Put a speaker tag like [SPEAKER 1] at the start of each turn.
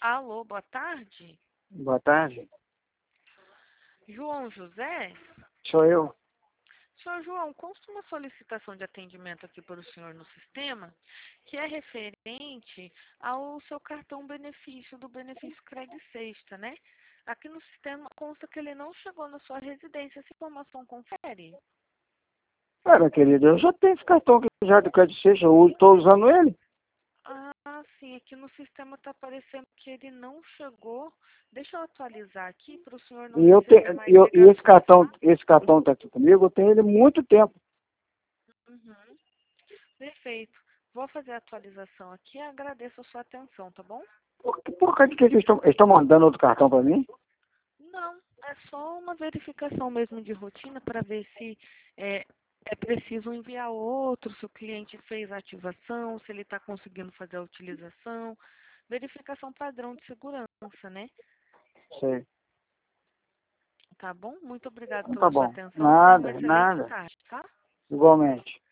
[SPEAKER 1] Alô, boa tarde.
[SPEAKER 2] Boa tarde.
[SPEAKER 1] João José?
[SPEAKER 2] Sou eu.
[SPEAKER 1] Senhor João, consta uma solicitação de atendimento aqui para o senhor no sistema, que é referente ao seu cartão benefício do benefício Cred Sexta, né? Aqui no sistema consta que ele não chegou na sua residência. Essa informação confere?
[SPEAKER 2] Minha querida, eu já tenho esse cartão aqui já do Credit Sexta, eu estou usando ele.
[SPEAKER 1] Ah, sim, aqui no sistema está aparecendo que ele não chegou. Deixa eu atualizar aqui para o senhor não
[SPEAKER 2] E eu
[SPEAKER 1] receber
[SPEAKER 2] tenho,
[SPEAKER 1] mais
[SPEAKER 2] e
[SPEAKER 1] ligações, tá?
[SPEAKER 2] esse cartão está aqui comigo, eu tenho ele há muito tempo.
[SPEAKER 1] Uhum, perfeito. Vou fazer a atualização aqui e agradeço a sua atenção, tá bom?
[SPEAKER 2] Por causa de que eles estão mandando outro cartão para mim?
[SPEAKER 1] Não, é só uma verificação mesmo de rotina para ver se é, é preciso enviar outro, se o cliente fez a ativação, se ele está conseguindo fazer a utilização. Verificação padrão de segurança, né?
[SPEAKER 2] Sei.
[SPEAKER 1] Tá bom? Muito obrigado
[SPEAKER 2] Então
[SPEAKER 1] pela
[SPEAKER 2] tá
[SPEAKER 1] sua
[SPEAKER 2] bom.
[SPEAKER 1] atenção. Tenha uma
[SPEAKER 2] Nada,
[SPEAKER 1] excelente
[SPEAKER 2] nada.
[SPEAKER 1] tarde, tá?
[SPEAKER 2] Igualmente.